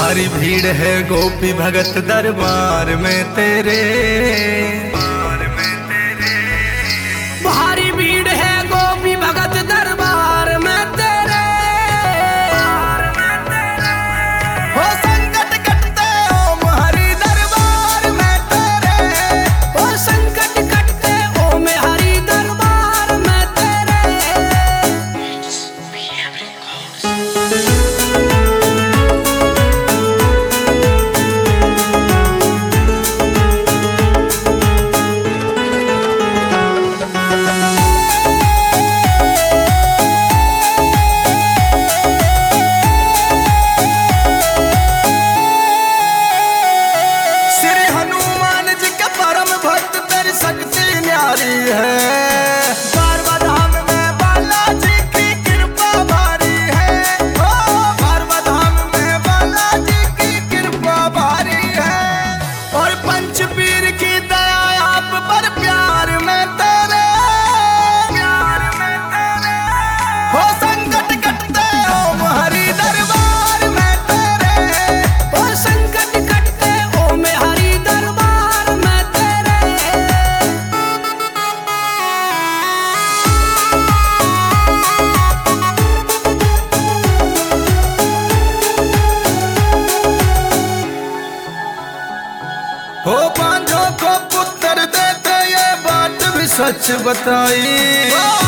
भारी भीड़ है गोपी भगत दरबार में तेरे। भारी भीड़ है गोपी भगत दरबार में तेरे। हो संकट कटते ओम हरि दरबार में तेरे। ओ संकट कटते ओम हरि दरबार में तेरे। श्री हनुमान जी के परम भक्त तेरी शक्ति न्यारी है। बारबाधाम में बालाजी की कृपा भारी है। ओ बारबाधाम में बालाजी की कृपा भारी है। और पंचपीर की दया आप पर प्यार में तेरे। हो संकट कटते ओम हरि दरबार में तेरे। ओ संकट कटते ओम हरि दरबार में तेरे। हो बांझों को पुत्र देते ये बात भी सच बताई।